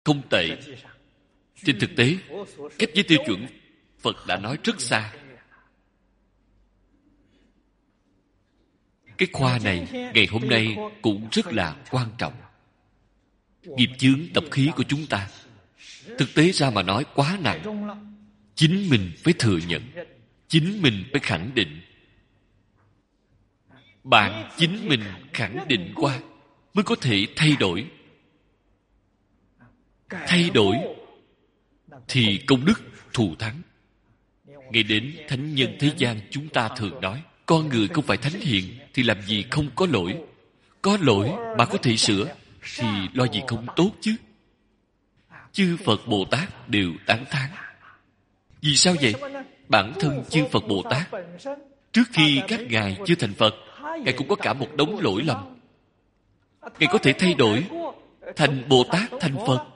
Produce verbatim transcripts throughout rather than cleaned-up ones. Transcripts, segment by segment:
không tệ. Trên thực tế, cách với tiêu chuẩn Phật đã nói rất xa. Cái khoa này ngày hôm nay cũng rất là quan trọng. Nghiệp chướng tập khí của chúng ta thực tế ra mà nói quá nặng. Chính mình phải thừa nhận, chính mình phải khẳng định. Bạn chính mình khẳng định qua mới có thể thay đổi. Thay đổi thì công đức thù thắng. Ngay đến thánh nhân thế gian chúng ta thường nói, con người không phải thánh hiền thì làm gì không có lỗi. Có lỗi mà có thể sửa thì lo gì không tốt chứ. Chư Phật Bồ Tát đều tán thán. Vì sao vậy? Bản thân chư Phật Bồ Tát, trước khi các ngài chưa thành Phật, ngài cũng có cả một đống lỗi lầm. Ngài có thể thay đổi thành Bồ Tát, thành Phật.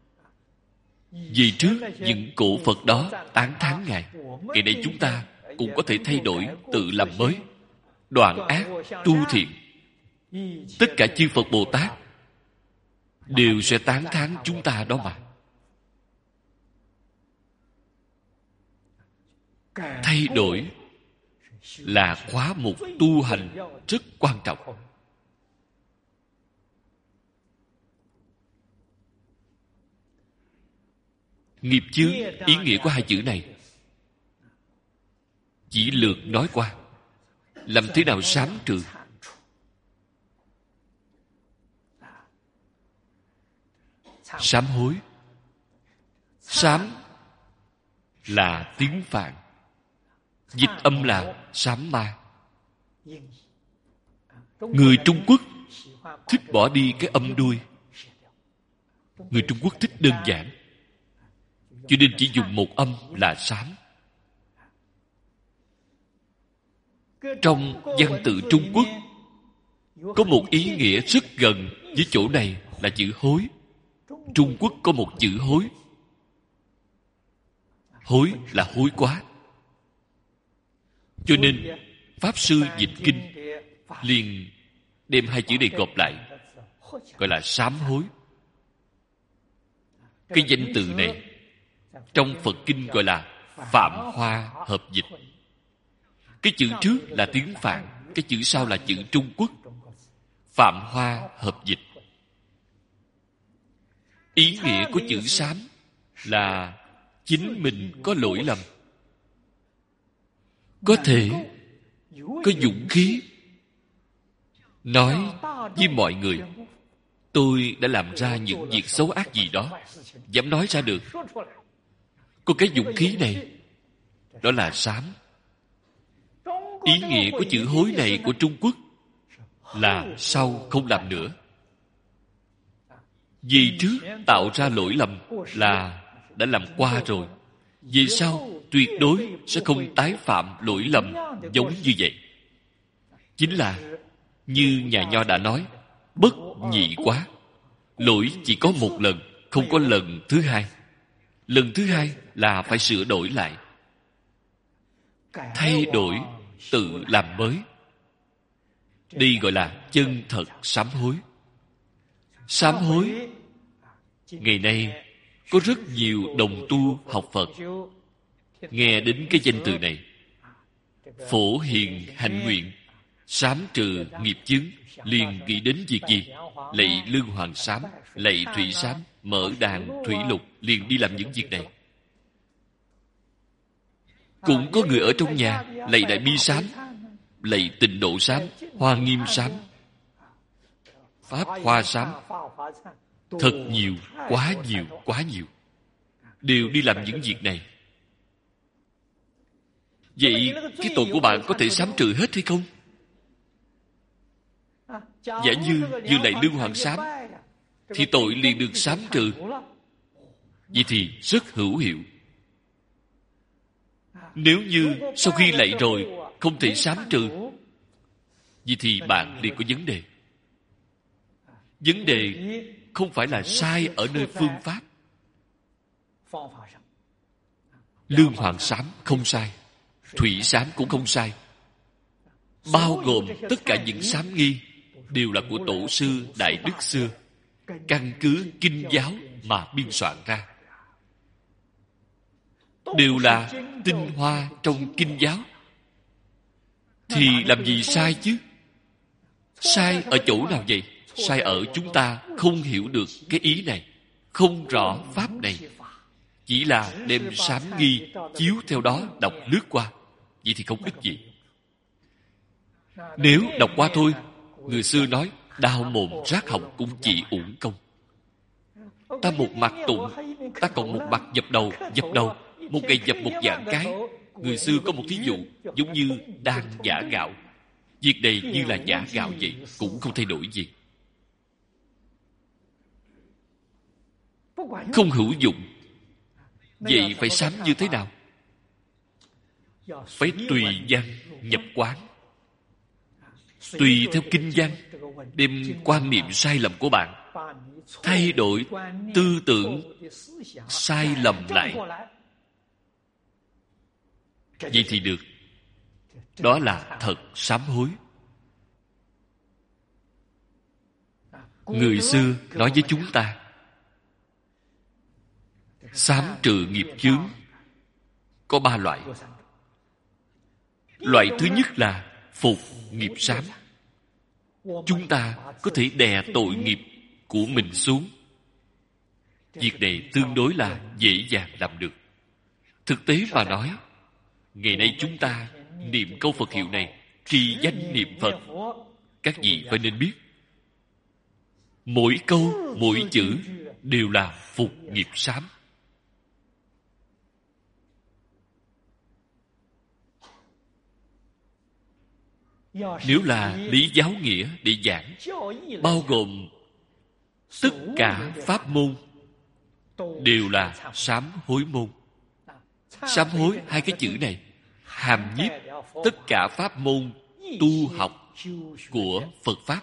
Vì trước những cổ Phật đó tán thán ngài, ngày nay chúng ta cũng có thể thay đổi, tự làm mới, đoạn ác, tu thiện. Tất cả chư Phật Bồ Tát đều sẽ tán thán chúng ta đó mà. Thay đổi là khóa mục tu hành rất quan trọng. Nghiệp chướng, ý nghĩa của hai chữ này chỉ lược nói qua. Làm thế nào sám trừ? Sám hối. Sám là tiếng Phạn, dịch âm là sám ma. Người Trung Quốc thích bỏ đi cái âm đuôi. Người Trung Quốc thích đơn giản, cho nên chỉ dùng một âm là sám. Trong văn tự Trung Quốc có một ý nghĩa rất gần với chỗ này là chữ hối. Trung Quốc có một chữ hối. Hối là hối quá. Cho nên Pháp Sư dịch kinh liền đem hai chữ này gộp lại, gọi là sám hối. Cái danh từ này trong Phật kinh gọi là Phạm Hoa hợp dịch. Cái chữ trước là tiếng Phạn, cái chữ sau là chữ Trung Quốc. Phạm Hoa hợp dịch. Ý nghĩa của chữ sám là chính mình có lỗi lầm, có thể có dũng khí nói với mọi người, tôi đã làm ra những việc xấu ác gì đó, dám nói ra được. Có cái dũng khí này, đó là sám. Ý nghĩa của chữ hối này của Trung Quốc là sau không làm nữa. Vì trước tạo ra lỗi lầm là đã làm qua rồi, vì sau tuyệt đối sẽ không tái phạm lỗi lầm giống như vậy. Chính là như nhà Nho đã nói, bất nhị quá. Lỗi chỉ có một lần, không có lần thứ hai. Lần thứ hai là phải sửa đổi lại, thay đổi, tự làm mới. Đây gọi là chân thật sám hối. Sám hối, ngày nay có rất nhiều đồng tu học Phật nghe đến cái danh từ này, phổ hiền hạnh nguyện, sám trừ nghiệp chướng, liền nghĩ đến việc gì? Lạy Lương Hoàng Sám, lạy Thủy Sám, mở đàn thủy lục, liền đi làm những việc này. Cũng có người ở trong nhà lạy Đại Bi Sám, lạy Tịnh Độ Sám, Hoa Nghiêm Sám, Pháp Hoa Sám. Thật nhiều, quá nhiều, quá nhiều, đều đi làm những việc này. Vậy cái tội của bạn có thể sám trừ hết hay không? Giả như như lạy Lương Hoàng Sám thì tội liền được sám trừ. Vậy thì rất hữu hiệu. Nếu như sau khi lạy rồi không thể sám trừ, vậy thì bạn liền có vấn đề. Vấn đề không phải là sai ở nơi phương pháp. Lương Hoàng Sám không sai, Thủy Sám cũng không sai. Bao gồm tất cả những sám nghi đều là của tổ sư Đại Đức xưa, căn cứ kinh giáo mà biên soạn ra. Đều là tinh hoa trong kinh giáo. Thì làm gì sai chứ? Sai ở chỗ nào vậy? Sai ở chúng ta không hiểu được cái ý này, không rõ pháp này, chỉ là đem sám nghi chiếu theo đó đọc lướt qua. Vậy thì không ích gì. Nếu đọc qua thôi, người xưa nói đau mồm rát họng cũng chỉ uổng công. Ta một mặt tụng, ta còn một mặt dập đầu, dập đầu, một ngày dập một vạn cái. Người xưa có một thí dụ giống như đang giả gạo. Việc này như là giả gạo vậy, cũng không thay đổi gì. Không hữu dụng. Vậy phải sám như thế nào? Phải tùy văn nhập quán. Tùy theo kinh văn, đem quan niệm sai lầm của bạn thay đổi tư tưởng sai lầm lại. Vậy thì được. Đó là thật sám hối. Người xưa nói với chúng ta, sám trừ nghiệp chướng có ba loại. Loại thứ nhất là phục nghiệp sám. Chúng ta có thể đè tội nghiệp của mình xuống. Việc này tương đối là dễ dàng làm được. Thực tế mà nói, ngày nay chúng ta niệm câu Phật hiệu này, trì danh niệm Phật, các vị phải nên biết, mỗi câu, mỗi chữ đều là phục nghiệp sám. Nếu là lý giáo nghĩa để giảng, bao gồm tất cả pháp môn đều là sám hối môn. Sám hối, hai cái chữ này hàm nhiếp tất cả pháp môn tu học của Phật Pháp.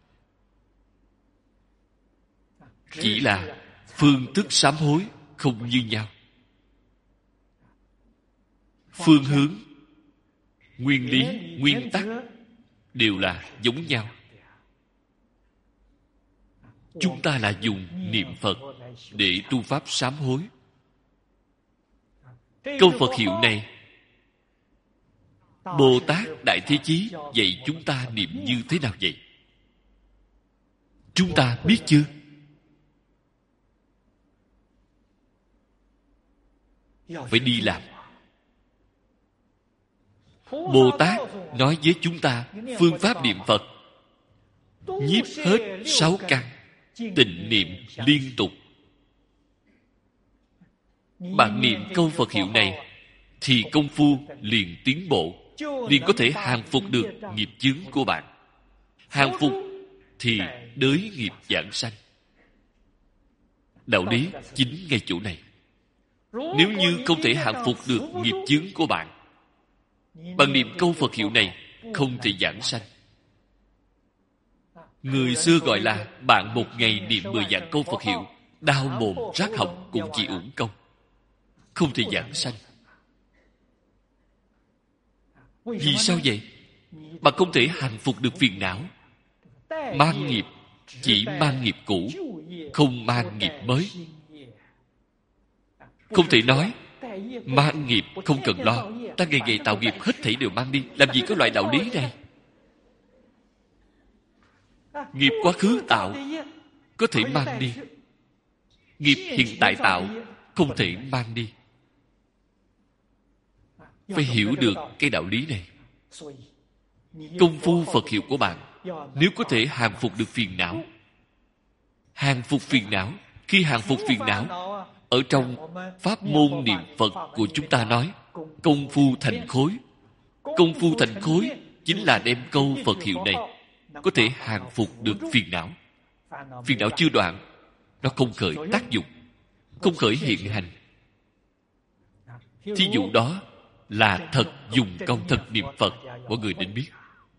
Chỉ là phương thức sám hối không như nhau. Phương hướng, nguyên lý, nguyên tắc đều là giống nhau. Chúng ta là dùng niệm Phật để tu pháp sám hối. Câu Phật hiệu này, Bồ Tát Đại Thế Chí dạy chúng ta niệm như thế nào vậy? Chúng ta biết chưa? Phải đi làm. Bồ Tát nói với chúng ta phương pháp niệm Phật, nhiếp hết sáu căn, tịnh niệm liên tục. Bạn niệm câu Phật hiệu này thì công phu liền tiến bộ, liền có thể hàng phục được nghiệp chướng của bạn. Hàng phục thì đới nghiệp giảng sanh. Đạo lý chính ngay chỗ này. Nếu như không thể hàng phục được nghiệp chướng của bạn, bằng niệm câu Phật hiệu này không thể giảng sanh. Người xưa gọi là bạn một ngày niệm mười vạn câu Phật hiệu, đau mồm rát họng cũng chỉ uổng công, không thể giảng sanh. Vì sao vậy? Bạn không thể hàng phục được phiền não. Mang nghiệp chỉ mang nghiệp cũ, không mang nghiệp mới. Không thể nói mang nghiệp không cần lo, ta ngày ngày tạo nghiệp hết thảy đều mang đi. Làm gì có loại đạo lý này? Nghiệp quá khứ tạo có thể mang đi, nghiệp hiện tại tạo không thể mang đi. Phải hiểu được cái đạo lý này. Công phu Phật hiệu của bạn, nếu có thể hàng phục được phiền não, hàng phục phiền não, khi hàng phục phiền não, ở trong pháp môn niệm Phật của chúng ta nói công phu thành khối. Công phu thành khối chính là đem câu Phật hiệu này có thể hàng phục được phiền não. Phiền não chưa đoạn, nó không khởi tác dụng, không khởi hiện hành. Thí dụ đó là thật dùng công, thật niệm Phật. Mọi người nên biết,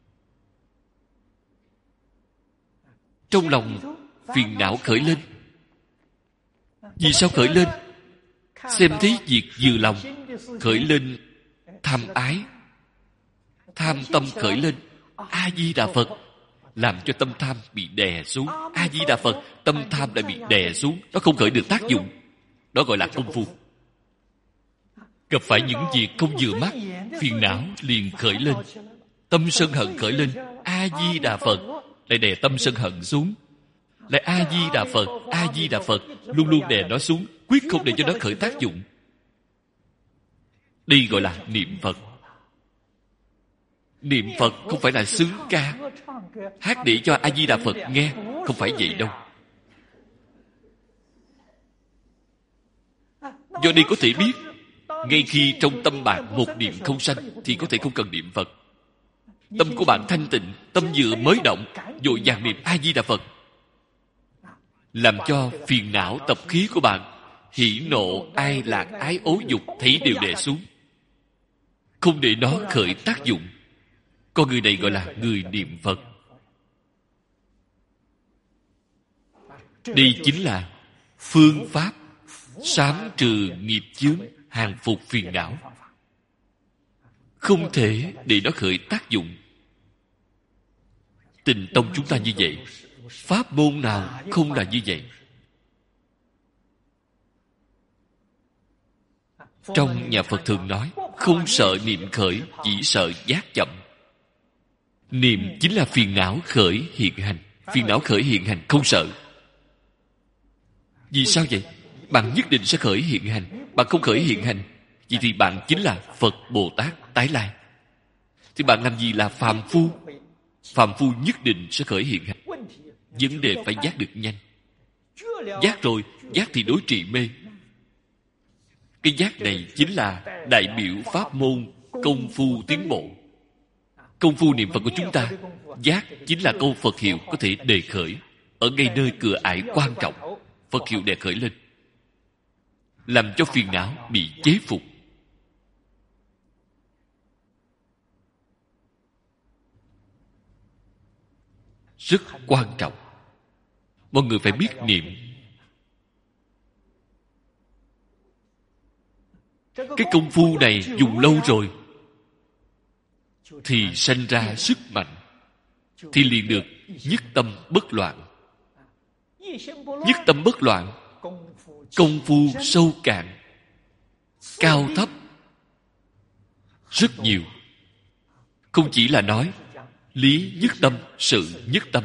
trong lòng phiền não khởi lên. Vì sao khởi lên? Xem thấy việc vừa lòng, khởi lên tham ái, tham tâm khởi lên. A Di Đà Phật, làm cho tâm tham bị đè xuống. A Di Đà Phật, tâm tham đã bị đè xuống, nó không khởi được tác dụng. Đó gọi là công phu. Gặp phải những việc không vừa mắt, phiền não liền khởi lên, tâm sân hận khởi lên. A Di Đà Phật lại đè tâm sân hận xuống, lại A Di Đà Phật, A Di Đà Phật, luôn luôn đè nó xuống, quyết không để cho nó khởi tác dụng. Đây gọi là niệm Phật. Niệm Phật không phải là xướng ca hát để cho A Di Đà Phật nghe, không phải vậy đâu. Do đây có thể biết, ngay khi trong tâm bạn một niệm không sanh thì có thể không cần niệm Phật. Tâm của bạn thanh tịnh, tâm vừa mới động, vội vàng niệm A Di Đà Phật, làm cho phiền não tập khí của bạn, hỉ nộ ai lạc ái ố dục thấy đều đè xuống, không để nó khởi tác dụng. Con người này gọi là người niệm Phật. Đây chính là phương pháp sám trừ nghiệp chướng, hàng phục phiền não. Không thể để nó khởi tác dụng. Tịnh tông chúng ta như vậy, pháp môn nào không là như vậy? Trong nhà Phật thường nói, không sợ niệm khởi, chỉ sợ giác chậm. Niệm chính là phiền não khởi hiện hành. Phiền não khởi hiện hành không sợ. Vì sao vậy? Bạn nhất định sẽ khởi hiện hành. Bạn không khởi hiện hành, vậy thì bạn chính là Phật Bồ Tát tái lai. Thì bạn làm gì là phàm phu? Phàm phu nhất định sẽ khởi hiện hành. Vấn đề phải giác được nhanh. Giác rồi, giác thì đối trị mê. Cái giác này chính là đại biểu pháp môn công phu tiến bộ. Công phu niệm Phật của chúng ta, giác chính là câu Phật hiệu có thể đề khởi ở ngay nơi cửa ải quan trọng. Phật hiệu đề khởi lên, làm cho phiền não bị chế phục. Rất quan trọng. Mọi người phải biết niệm. Cái công phu này dùng lâu rồi thì sanh ra sức mạnh, thì liền được nhất tâm bất loạn. Nhất tâm bất loạn, công phu sâu cạn, cao thấp rất nhiều. Không chỉ là nói lý nhất tâm, sự nhất tâm.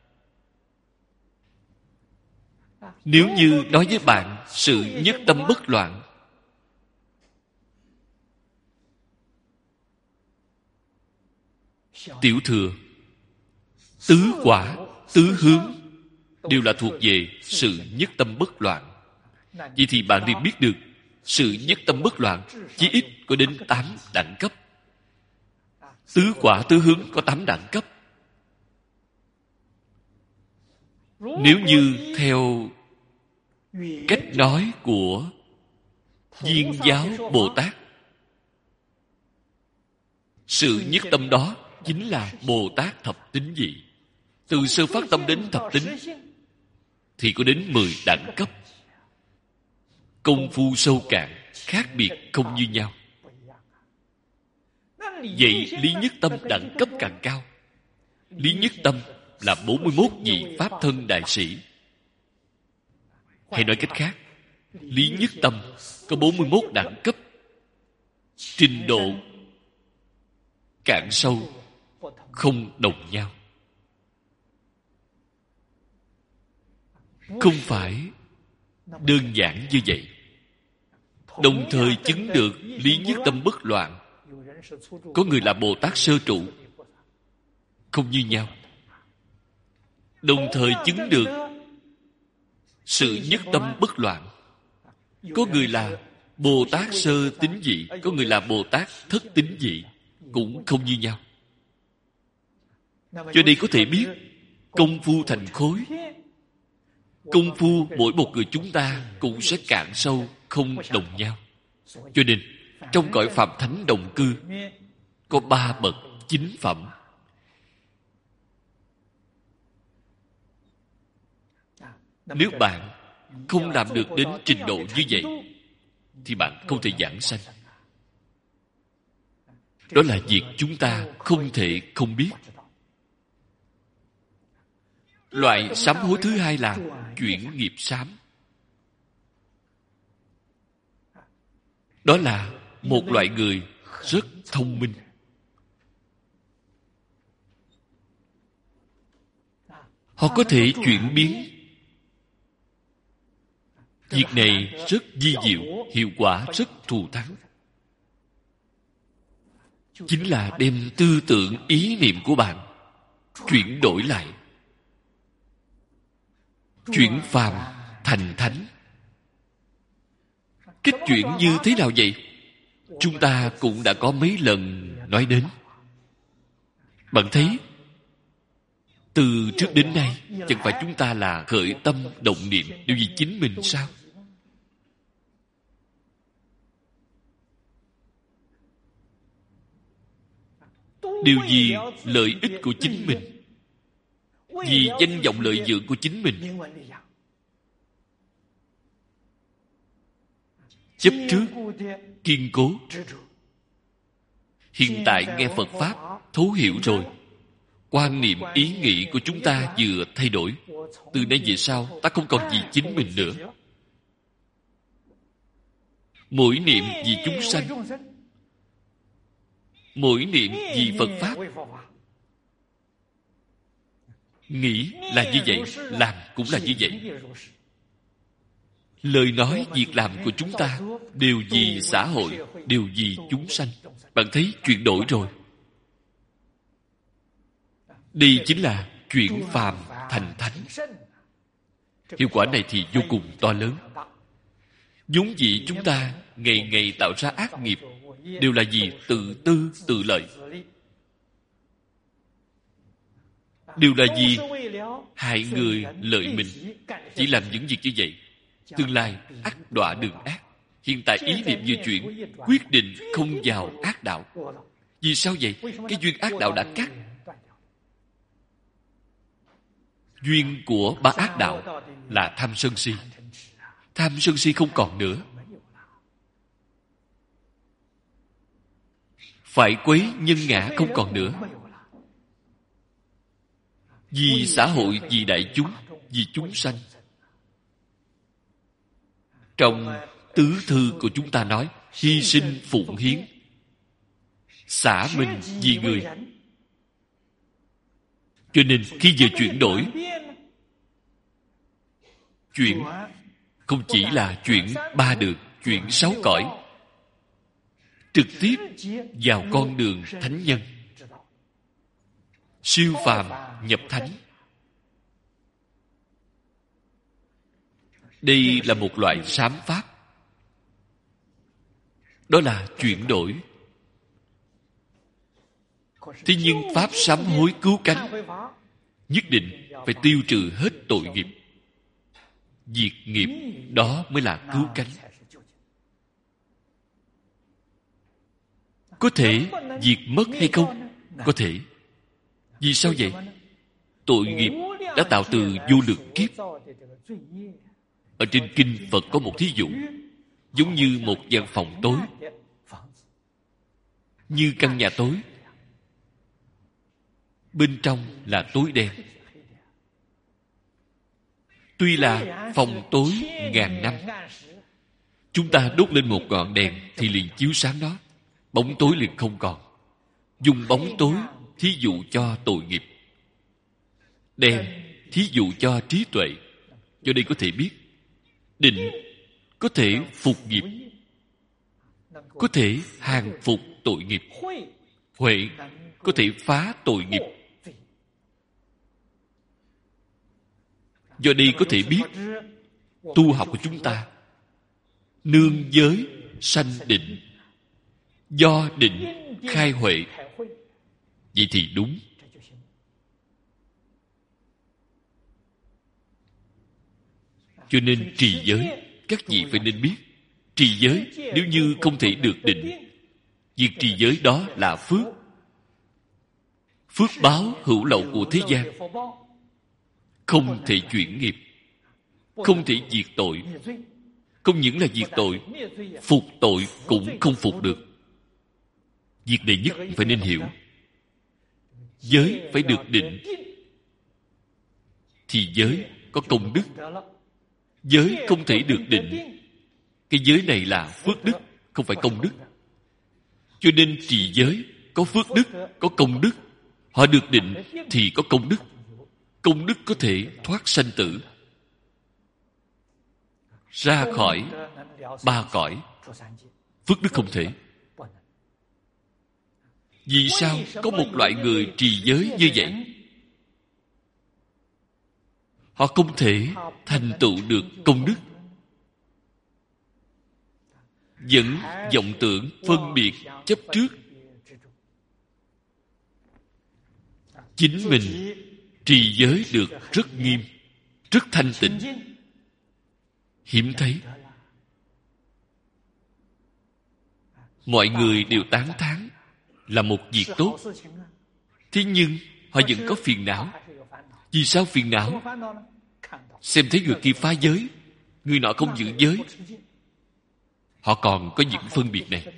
Nếu như nói với bạn sự nhất tâm bất loạn, tiểu thừa, tứ quả, tứ hướng đều là thuộc về sự nhất tâm bất loạn. Vậy thì bạn liền biết được sự nhất tâm bất loạn chí ít có đến tám đẳng cấp. Tứ quả tứ hướng có tám đẳng cấp. Nếu như theo cách nói của Viên Giáo Bồ Tát, sự nhất tâm đó chính là Bồ Tát thập tín vị. Từ sơ phát tâm đến thập tín thì có đến mười đẳng cấp. Công phu sâu cạn, khác biệt không như nhau. Vậy lý nhất tâm đẳng cấp càng cao. Lý nhất tâm là bốn mươi mốt vị Pháp thân đại sĩ. Hay nói cách khác, lý nhất tâm có bốn mươi mốt đẳng cấp. Trình độ cạn sâu không đồng nhau. Không phải đơn giản như vậy. Đồng thời chứng được lý nhất tâm bất loạn. Có người là Bồ Tát sơ trụ, không như nhau. Đồng thời chứng được sự nhất tâm bất loạn. Có người là Bồ Tát sơ tín vị, có người là Bồ Tát thất tín vị, cũng không như nhau. Cho đây có thể biết công phu thành khối. Công phu mỗi một người chúng ta cũng sẽ cạn sâu không đồng nhau. Cho nên trong cõi Phạm Thánh Đồng Cư có ba bậc chính phẩm. Nếu bạn không làm được đến trình độ như vậy thì bạn không thể giảng sanh. Đó là việc chúng ta không thể không biết. Loại sám hối thứ hai là chuyển nghiệp sám. Đó là một loại người rất thông minh. Họ có thể chuyển biến. Việc này rất vi diệu, hiệu quả rất thù thắng. Chính là đem tư tưởng, ý niệm của bạn chuyển đổi lại, chuyển phàm thành thánh. Cách chuyển như thế nào vậy? Chúng ta cũng đã có mấy lần nói đến. Bạn thấy, từ trước đến nay, chẳng phải chúng ta là khởi tâm động niệm điều gì chính mình sao? Điều gì lợi ích của chính mình, vì danh vọng lợi dưỡng của chính mình, chấp trước, kiên cố. Hiện tại nghe Phật Pháp, thấu hiểu rồi. Quan niệm, ý nghĩ của chúng ta vừa thay đổi. Từ nay về sau, ta không còn vì chính mình nữa. Mỗi niệm vì chúng sanh, mỗi niệm vì Phật Pháp. Nghĩ là như vậy, làm cũng là như vậy. Lời nói, việc làm của chúng ta đều vì xã hội, đều vì chúng sanh. Bạn thấy chuyển đổi rồi. Đây chính là chuyển phàm thành thánh. Hiệu quả này thì vô cùng to lớn. Vốn dĩ chúng ta ngày ngày tạo ra ác nghiệp đều là vì tự tư tự lợi, đều là vì hại người lợi mình. Chỉ làm những việc như vậy, tương lai ắt đọa đường ác. Hiện tại ý niệm vừa chuyển, quyết định không vào ác đạo. Vì sao vậy? Cái duyên ác đạo đã cắt. Duyên của ba ác đạo là tham sân si. Tham sân si không còn nữa. Phải quấy nhân ngã không còn nữa. Vì xã hội, vì đại chúng, vì chúng sanh. Trong tứ thư của chúng ta nói, hy sinh phụng hiến, xả mình vì người. Cho nên khi vừa chuyển đổi, chuyển không chỉ là chuyển ba đường, chuyển sáu cõi, trực tiếp vào con đường thánh nhân, siêu phàm nhập thánh. Đây là một loại sám pháp. Đó là chuyển đổi. Thế nhưng pháp sám hối cứu cánh nhất định phải tiêu trừ hết tội nghiệp. Diệt nghiệp, đó mới là cứu cánh. Có thể diệt mất hay không? Có thể. Vì sao vậy? Tội nghiệp đã tạo từ vô lượng kiếp. Ở trên kinh Phật có một thí dụ, giống như một gian phòng tối, như căn nhà tối, bên trong là tối đen. Tuy là phòng tối ngàn năm, chúng ta đốt lên một ngọn đèn thì liền chiếu sáng nó, bóng tối liền không còn. Dùng bóng tối thí dụ cho tội nghiệp, đèn thí dụ cho trí tuệ. Do đây có thể biết, định có thể phục nghiệp, có thể hàng phục tội nghiệp. Huệ có thể phá tội nghiệp. Do đây có thể biết, tu học của chúng ta nương giới sanh định, do định khai huệ. Vậy thì đúng. Cho nên trì giới, các vị phải nên biết, trì giới nếu như không thể được định, việc trì giới đó là phước. Phước báo hữu lậu của thế gian, không thể chuyển nghiệp, không thể diệt tội. Không những là diệt tội, phục tội cũng không phục được. Việc này nhất phải nên hiểu. Giới phải được định, thì giới có công đức. Giới không thể được định. Cái giới này là phước đức, không phải công đức. Cho nên trì giới có phước đức, có công đức. Họ được định thì có công đức. Công đức có thể thoát sanh tử, ra khỏi ba cõi. Phước đức không thể. Vì sao có một loại người trì giới như vậy? Họ không thể thành tựu được công đức. Vẫn vọng tưởng, phân biệt, chấp trước. Chính mình trì giới được rất nghiêm, rất thanh tịnh, hiếm thấy. Mọi người đều tán thán là một việc tốt. Thế nhưng họ vẫn có phiền não. Vì sao phiền não? Xem thấy người kia phá giới, người nọ không giữ giới. Họ còn có những phân biệt này.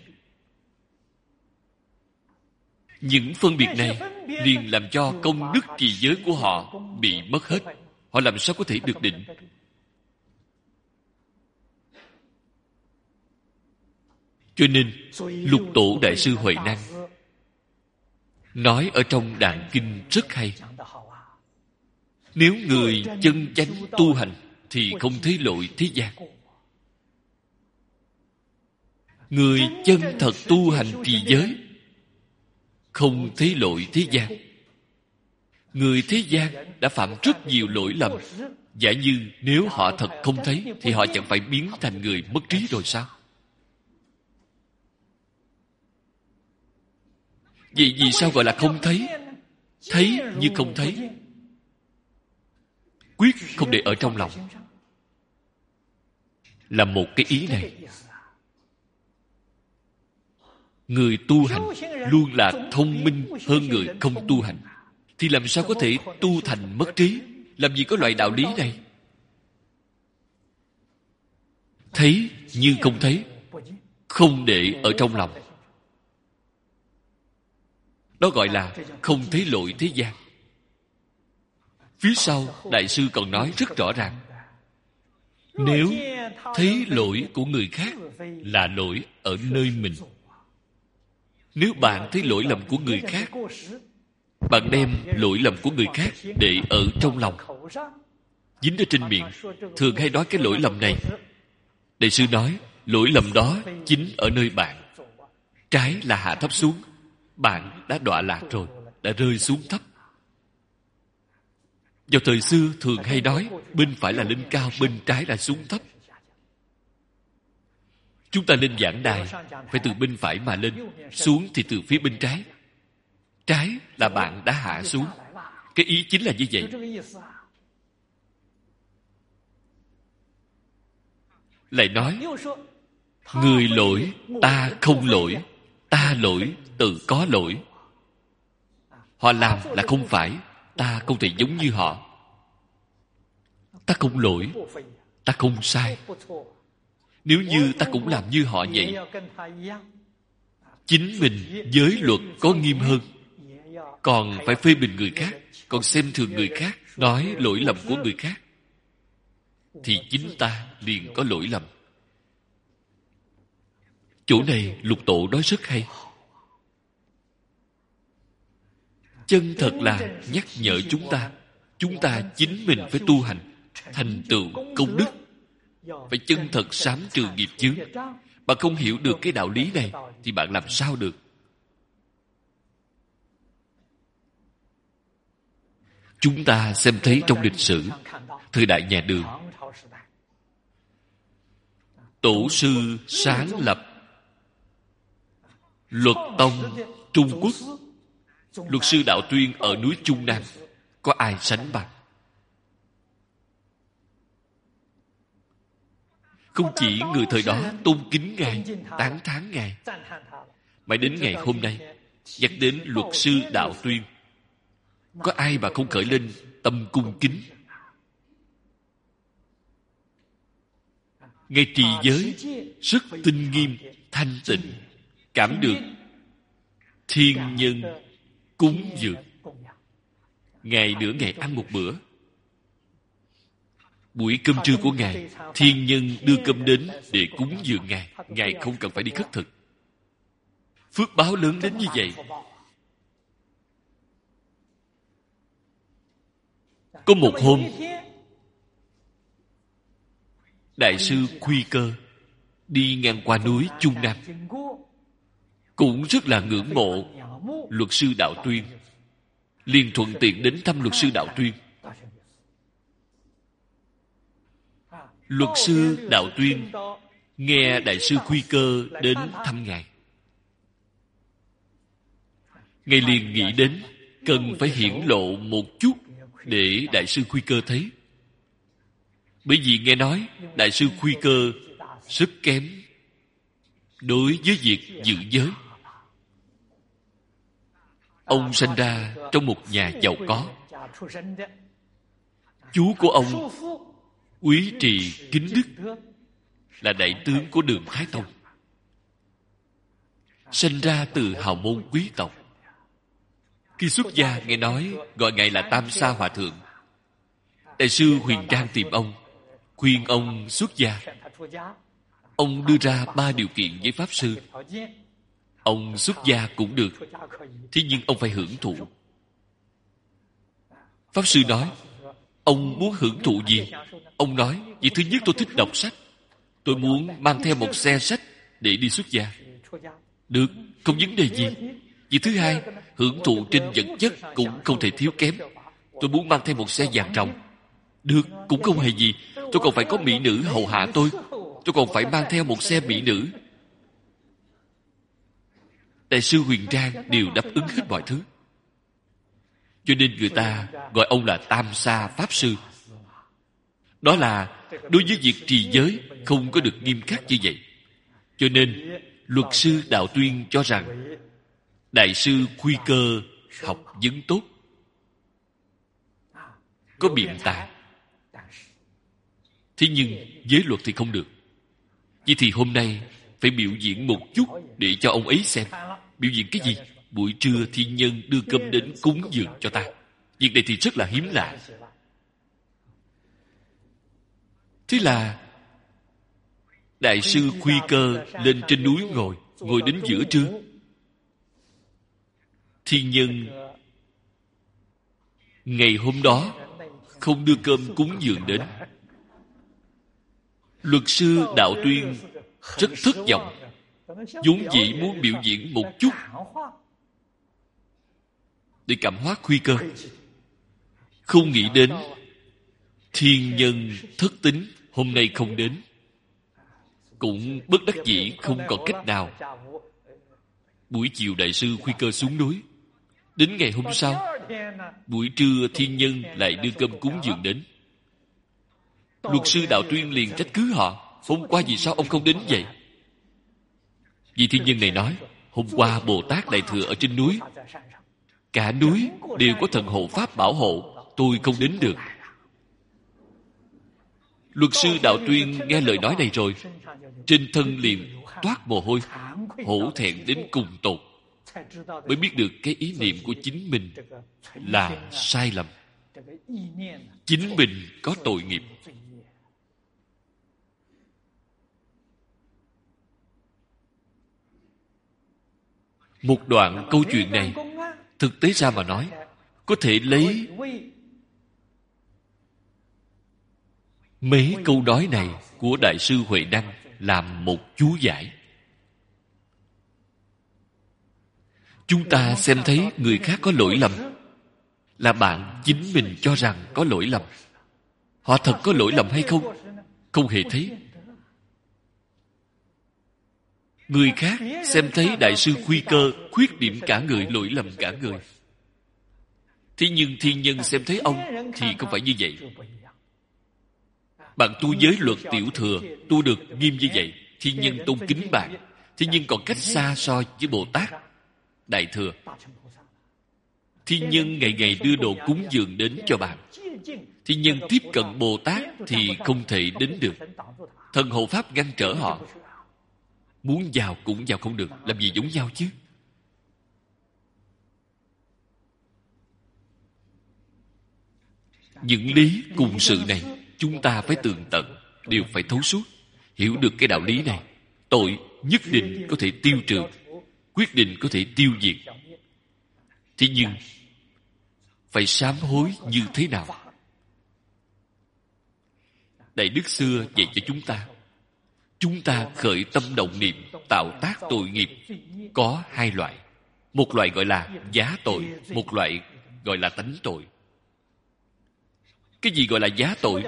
Những phân biệt này liền làm cho công đức trì giới của họ bị mất hết. Họ làm sao có thể được định? Cho nên Lục Tổ Đại sư Huệ Năng nói ở trong Đàn Kinh rất hay. Nếu người chân chánh tu hành thì không thấy lỗi thế gian. Người chân thật tu hành trì giới không thấy lỗi thế gian. Người thế gian đã phạm rất nhiều lỗi lầm. Giả như nếu họ thật không thấy thì họ chẳng phải biến thành người mất trí rồi sao? Vậy vì sao gọi là không thấy? Thấy như không thấy, quyết không để ở trong lòng, là một cái ý này. Người tu hành luôn là thông minh hơn người không tu hành, thì làm sao có thể tu thành mất trí? Làm gì có loại đạo lý này? Thấy như không thấy, không để ở trong lòng, đó gọi là không thấy lỗi thế gian. Phía sau Đại sư còn nói rất rõ ràng, nếu thấy lỗi của người khác là lỗi ở nơi mình. Nếu bạn thấy lỗi lầm của người khác, bạn đem lỗi lầm của người khác để ở trong lòng, dính ở trên miệng, thường hay nói cái lỗi lầm này. Đại sư nói lỗi lầm đó chính ở nơi bạn. Trái là hạ thấp xuống, bạn đã đọa lạc rồi, đã rơi xuống thấp. Vào thời xưa thường hay nói bên phải là lên cao, bên trái là xuống thấp. Chúng ta lên giảng đài phải từ bên phải mà lên, xuống thì từ phía bên trái. Trái là bạn đã hạ xuống. Cái ý chính là như vậy. Lại nói người lỗi, ta không lỗi, ta lỗi, tự có lỗi. Họ làm là không phải, ta không thể giống như họ. Ta không lỗi, ta không sai. Nếu như ta cũng làm như họ vậy, chính mình giới luật có nghiêm hơn, còn phải phê bình người khác, còn xem thường người khác, nói lỗi lầm của người khác, thì chính ta liền có lỗi lầm. Chỗ này Lục Tổ nói rất hay. Chân thật là nhắc nhở chúng ta, chúng ta chính mình phải tu hành, thành tựu công đức, phải chân thật sám trừ nghiệp chướng. Bạn không hiểu được cái đạo lý này thì bạn làm sao được? Chúng ta xem thấy trong lịch sử thời đại nhà Đường, tổ sư sáng lập luật tông Trung Quốc. Luật sư Đạo Tuyên ở núi Trung Nam, có ai sánh bằng? Không chỉ người thời đó tôn kính Ngài, tán thán Ngài, mãi đến ngày hôm nay nhắc đến luật sư Đạo Tuyên, có ai mà không khởi lên tâm cung kính? Ngài trì giới rất tinh nghiêm, thanh tịnh, cảm được thiên nhân cúng dường. Ngày nửa ngày ăn một bữa, Buổi cơm trưa của Ngài, thiên nhân đưa cơm đến để cúng dường Ngài. Ngài không cần phải đi khất thực. Phước báo lớn đến như vậy. Có một hôm, Đại sư Khuy Cơ đi ngang qua núi Trung Nam, cũng rất là ngưỡng mộ luật sư Đạo Tuyên, liền thuận tiện đến thăm luật sư Đạo Tuyên. Luật sư Đạo Tuyên nghe Đại sư Khuy Cơ đến thăm Ngài, Ngài liền nghĩ đến cần phải hiển lộ một chút để Đại sư Khuy Cơ thấy. Bởi vì nghe nói Đại sư Khuy Cơ rất kém đối với việc giữ giới. Ông sinh ra trong một nhà giàu có. Chú của ông Úy Trì Kính Đức là đại tướng của Đường Thái Tông, sinh ra từ hào môn quý tộc. Khi xuất gia, nghe nói gọi Ngài là Tam Sa Hòa Thượng. Đại sư Huyền Trang tìm ông, khuyên ông xuất gia. Ông đưa ra ba điều kiện với Pháp Sư. Ông xuất gia cũng được, thế nhưng ông phải hưởng thụ. Pháp Sư nói, ông muốn hưởng thụ gì? Ông nói, việc thứ nhất tôi thích đọc sách. Tôi muốn mang theo một xe sách để đi xuất gia. Được, không vấn đề gì. Việc thứ hai, hưởng thụ trên vật chất cũng không thể thiếu kém. Tôi muốn mang theo một xe vàng ròng. Được, cũng không hề gì. Tôi còn phải có mỹ nữ hầu hạ tôi. Tôi còn phải mang theo một xe mỹ nữ. Đại sư Huyền Trang đều đáp ứng hết mọi thứ. Cho nên người ta gọi ông là Tam Sa Pháp Sư. Đó là đối với việc trì giới không có được nghiêm khắc như vậy. Cho nên luật sư Đạo Tuyên cho rằng Đại sư Khuy Cơ học vấn tốt, có biện tài. Thế nhưng giới luật thì không được. Vậy thì hôm nay phải biểu diễn một chút để cho ông ấy xem. Biểu diễn cái gì? Buổi trưa thiên nhân đưa cơm đến cúng dường cho ta. Việc này thì rất là hiếm lạ. Thế là Đại sư Khuy Cơ lên trên núi ngồi, ngồi đến giữa trưa. Thiên nhân ngày hôm đó không đưa cơm cúng dường đến. Luật sư Đạo Tuyên rất thất vọng, vốn dĩ muốn biểu diễn một chút để cảm hóa Khuy Cơ, không nghĩ đến thiên nhân thất tín hôm nay không đến. Cũng bất đắc dĩ không còn cách nào. Buổi chiều Đại sư Khuy Cơ xuống núi. Đến ngày hôm sau, buổi trưa thiên nhân lại đưa cơm cúng dường đến. Luật sư Đạo Tuyên liền trách cứ họ, hôm qua vì sao ông không đến vậy? Vị thiên nhân này nói, hôm qua Bồ Tát Đại Thừa ở trên núi, cả núi đều có thần hộ pháp bảo hộ, tôi không đến được. Luật sư Đạo Tuyên nghe lời nói này rồi, trên thân liền toát mồ hôi, hổ thẹn đến cùng tột, mới biết được cái ý niệm của chính mình là sai lầm. Chính mình có tội nghiệp. Một đoạn câu chuyện này, thực tế ra mà nói, có thể lấy mấy câu nói này của Đại sư Huệ Năng làm một chú giải. Chúng ta xem thấy người khác có lỗi lầm, là bạn chính mình cho rằng có lỗi lầm. Họ thật có lỗi lầm hay không? Không hề thấy. Người khác xem thấy Đại sư Khuy Cơ khuyết điểm cả người, lỗi lầm cả người. Thế nhưng thiên nhân xem thấy ông thì không phải như vậy. Bạn tu giới luật tiểu thừa, tu được nghiêm như vậy, thiên nhân tôn kính bạn. Thiên nhân còn cách xa so với Bồ Tát Đại Thừa. Thiên nhân ngày ngày đưa đồ cúng dường đến cho bạn. Thiên nhân tiếp cận Bồ Tát thì không thể đến được. Thần hộ pháp ngăn trở họ. Muốn vào cũng vào không được. Làm gì giống nhau chứ? Những lý cùng sự này chúng ta phải tường tận, đều phải thấu suốt, hiểu được cái đạo lý này. Tội nhất định có thể tiêu trừ, quyết định có thể tiêu diệt. Thế nhưng phải sám hối như thế nào? Đại đức xưa dạy cho chúng ta, chúng ta khởi tâm động niệm tạo tác tội nghiệp có hai loại. Một loại gọi là giá tội, một loại gọi là tánh tội. Cái gì gọi là giá tội?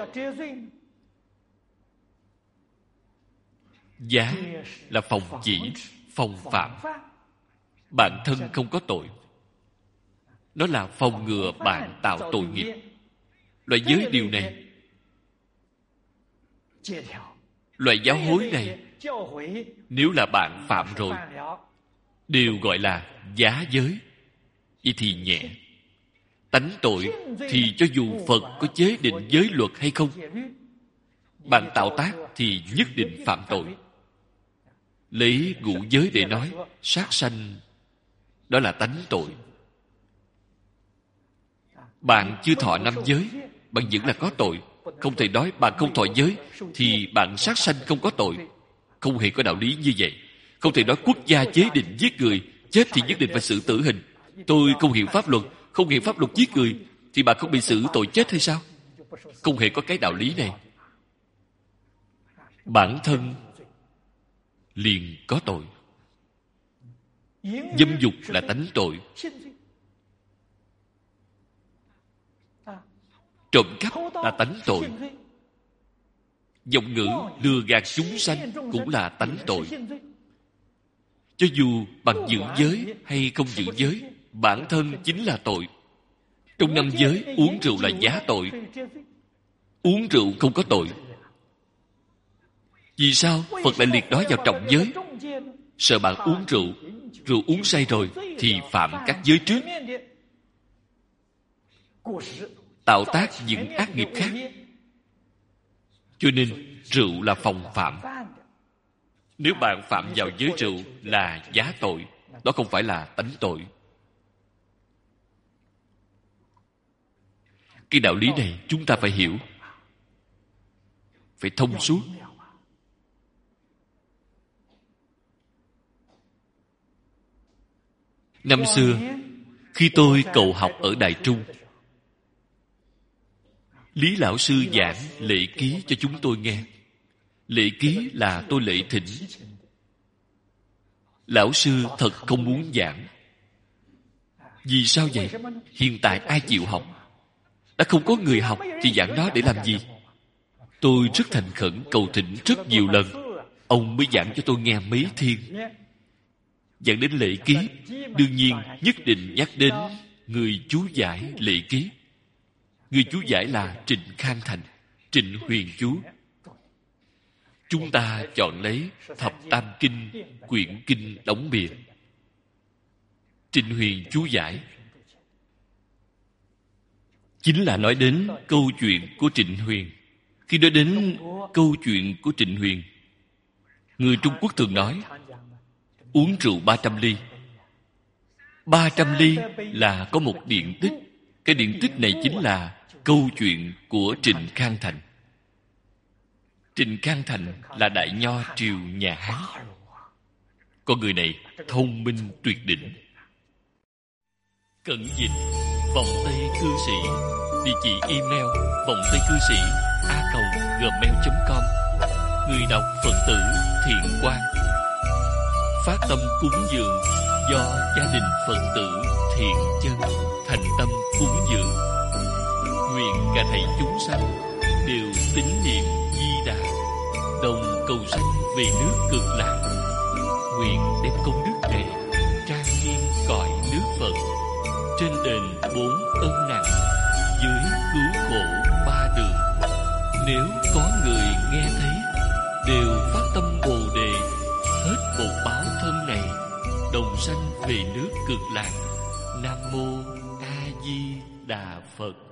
Giá là phòng chỉ, phòng phạm. Bản thân không có tội, nó là phòng ngừa bạn tạo tội nghiệp. Loại giới điều này, loại giáo hối này, nếu là bạn phạm rồi, đều gọi là giá giới. Vậy thì nhẹ. Tánh tội thì cho dù Phật có chế định giới luật hay không, bạn tạo tác thì nhất định phạm tội. Lấy ngũ giới để nói, sát sanh, đó là tánh tội. Bạn chưa thọ năm giới, bạn vẫn là có tội. Không thể nói bạn không thọ giới thì bạn sát sanh không có tội. Không hề có đạo lý như vậy. Không thể nói quốc gia chế định giết người, chết thì nhất định phải xử tử hình. Tôi không hiểu pháp luật, không hiểu pháp luật giết người, thì bạn không bị xử tội chết hay sao? Không hề có cái đạo lý này. Bản thân liền có tội. Dâm dục là tánh tội. Trộm cắp là tánh tội. Vọng ngữ lừa gạt chúng sanh cũng là tánh tội. Cho dù bằng giữ giới hay không giữ giới, bản thân chính là tội. Trong năm giới, uống rượu là giá tội. Uống rượu không có tội. Vì sao Phật lại liệt đó vào trọng giới? Sợ bạn uống rượu, rượu uống say rồi thì phạm các giới trước, tạo tác những ác nghiệp khác. Cho nên rượu là phòng phạm. Nếu bạn phạm vào giới rượu là giá tội, đó không phải là tánh tội. Cái đạo lý này chúng ta phải hiểu, phải thông suốt. Năm xưa, khi tôi cầu học ở Đại Trung, Lý Lão Sư giảng lễ ký cho chúng tôi nghe. Lễ ký là tôi lễ thỉnh. Lão Sư thật không muốn giảng. Vì sao vậy? Hiện tại ai chịu học? Đã không có người học thì giảng đó để làm gì? Tôi rất thành khẩn cầu thỉnh rất nhiều lần, ông mới giảng cho tôi nghe mấy thiên. Giảng đến lễ ký, đương nhiên nhất định nhắc đến người chú giải lễ ký. Người chú giải là Trịnh Khang Thành, Trịnh Huyền Chú. Chúng ta chọn lấy Thập Tam Kinh, quyển kinh đóng bìa. Trịnh Huyền chú giải chính là nói đến câu chuyện của Trịnh Huyền. Khi nói đến câu chuyện của Trịnh Huyền, người Trung Quốc thường nói uống rượu ba trăm ly. Ba trăm ly là có một điển tích. Cái điển tích này chính là câu chuyện của Trịnh Khang Thành. Trịnh Khang Thành là đại nho triều nhà Hán. Con người này thông minh tuyệt đỉnh. Cẩn dịch vọng tây cư sĩ, địa chỉ email vọng tây cư sĩ a còng gmail chấm com. Người đọc Phật tử Thiện Quang. Phát tâm cúng dường do gia đình Phật tử Thiện Chân thành tâm cúng dường. Nguyện cả thảy chúng sanh đều tín niệm Di Đà, đồng cầu sanh về nước Cực Lạc. Nguyện đem công đức này trang nghiêm cõi nước Phật, trên đền bốn ân nặng, dưới cứu khổ ba đường. Nếu có người nghe thấy đều phát tâm Bồ Đề, hết một báo thân này, đồng sanh về nước Cực Lạc. Nam mô A Di Đà Phật.